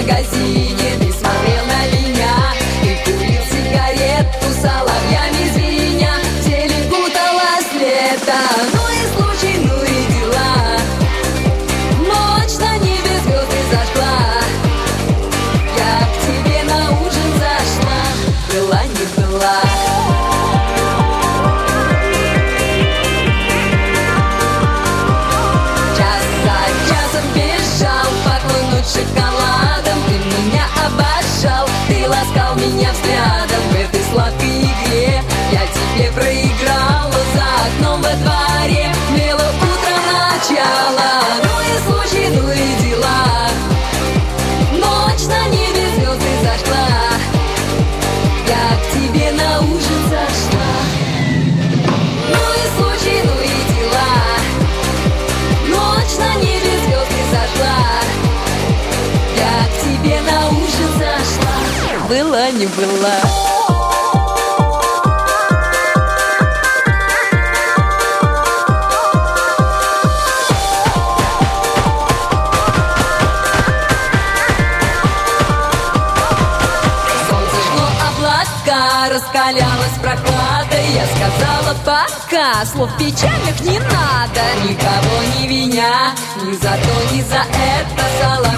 магазине ты смотрел на меня и курил сигарету, соловьями звеня. В теле куталось лето, ну и случай, ну и дела. Ночь на небе звезды зажгла. Я к тебе на ужин зашла. Была не была. Час за часом бежал, поклонуть шоколадом. Ты меня обожал, ты ласкал меня взглядом. В этой сладкой игре я тебе проиграла. За окном во дворе мело утро начало. Ну и случай, ну и дела. Ночь на небе звезды зажгла. Я к тебе на ужин зашла. Ну и случай, ну и дела. Ночь на небе звезды зажгла. Я к тебе на ужин зашла. Была не была. Раскалялась прохлада, я сказала пока. Слов печальных не надо, никого не виня, ни за то, ни за это.